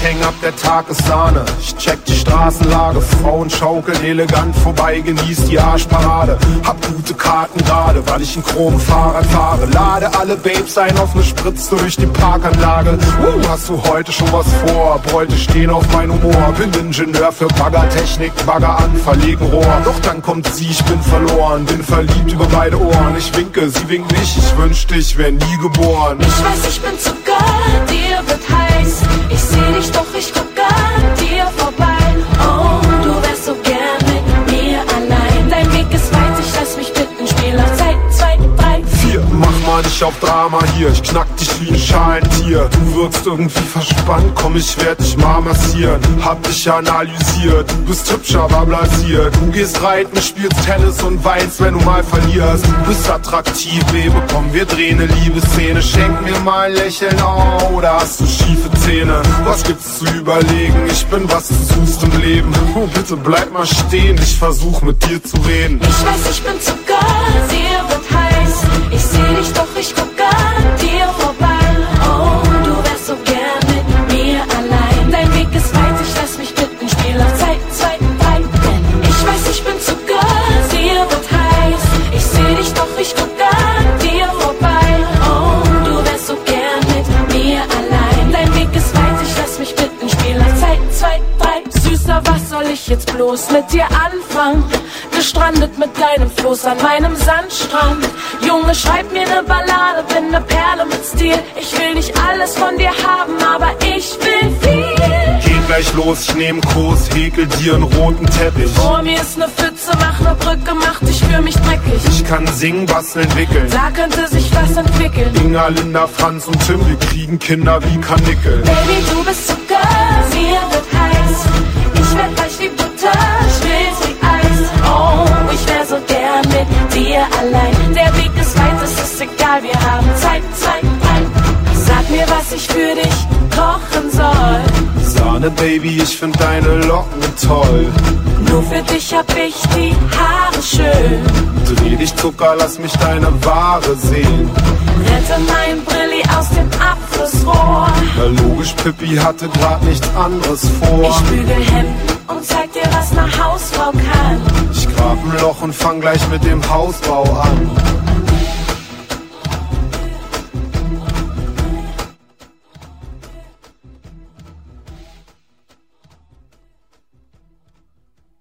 häng ab, der Tag ist Sahne. Ich check die Straßenlage, Frauen schaukeln elegant vorbei, genieß die Arschparade. Hab gute Karten gerade, weil ich ein chromen Fahrrad fahre. Lade alle Babes ein auf ne Spritze durch die Parkanlage. Hast du heute schon was vor? Ab heute stehen auf mein Humor. Bin Ingenieur für Baggertechnik, Bagger an, verlegen Rohr. Doch dann kommt sie, ich bin verloren, bin verliebt über beide Ohren. Ich winke, sie winkt nicht, ich wünschte, ich wär nie geboren. Ich weiß, ich bin Zucker, dir wird heiß. Ich seh dich, doch ich guck an dir vorbei. Oh, du wärst so gern mit mir allein. Dein Weg ist weit, ich lass mich bitten. Spiel auf Zeit, 2, 3, 4. Mach mal nicht auf Drama hier, ich knack dich wie ein Schalentier. Du wirkst irgendwie verspannt, komm, ich werd dich mal massieren. Hab dich analysiert, du bist hübsch, aber blasiert. Du gehst reiten, spielst Tennis und weinst, wenn du mal verlierst. Du bist attraktiv, Baby, komm, wir drehen ne Liebesszene. Schenk mir mal ein Lächeln, oh, oder hast du schiefe Zähne? Was gibt's zu überlegen? Ich bin, was du suchst im Leben. Oh, bitte bleib mal stehen, ich versuch mit dir zu reden. Ich weiß, ich bin Zucker, dir wird heiß. Ich seh dich, doch ich guck an dir vorbei. Oh, du wärst so gern mit mir allein. Dein Weg ist weit, ich lass mich bitten. Spiel auf Zeit, 2, 3, denn ich weiß, ich bin Zucker, dir wird heiß. Ich seh dich, doch ich guck an dir vorbei. Oh, du wärst so gern mit mir allein. Dein Weg ist weit, ich lass mich bitten. Spiel auf Zeit, 2, 3. Süßer, was soll ich jetzt bloß mit dir anfangen? Gestrandet mit deinem Floß an meinem Sandstrand. Junge, schreib mir ne Ballade, bin ne Perle mit Stil. Ich will nicht alles von dir haben, aber ich will viel. Geht gleich los, ich nehm Kurs, häkel dir einen roten Teppich. Vor mir ist ne Pfütze, mach ne Brücke, mach dich für mich dreckig. Ich kann singen, basteln, entwickeln. Da könnte sich was entwickeln. Inga, Linda, Franz und Tim, wir kriegen Kinder wie Karnickel. Baby, du bist Zucker, mir wird heiß. Ich werd weich wie Butter, schmilz wie Eis. Oh, ich wär so gern mit dir allein. Der Weg ist weit, es ist egal, wir haben Zeit, 2, 3. Sag mir, was ich für dich kochen soll. Sahne, Baby, ich find deine Locken toll. Nur für dich hab ich die Haare schön. Dreh dich, Zucker, lass mich deine Ware sehen. Rette mein Brilli aus dem Abflussrohr. Na logisch, Pippi hatte grad nichts anderes vor. Ich bügel Hemden und zeig dir, was ne Hausfrau kann. Ich grab ein Loch und fang gleich mit dem Hausbau an.